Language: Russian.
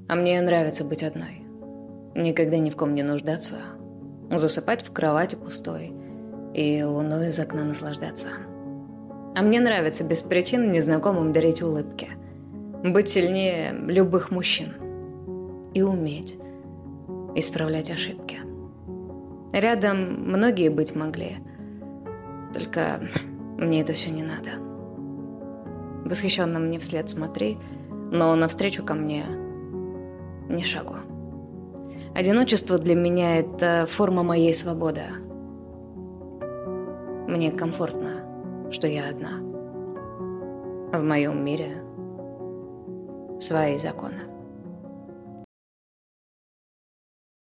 А мне нравится быть одной. Никогда ни в ком не нуждаться. Засыпать в кровати пустой и луной из окна наслаждаться. А мне нравится без причин незнакомым дарить улыбки. Быть сильнее любых мужчин. И уметь исправлять ошибки. Рядом многие быть могли. Только мне это все не надо. Восхищенно мне вслед смотри, но навстречу ко мне ни шагу. Одиночество для меня – это форма моей свободы. Мне комфортно, что я одна. В моем мире свои законы.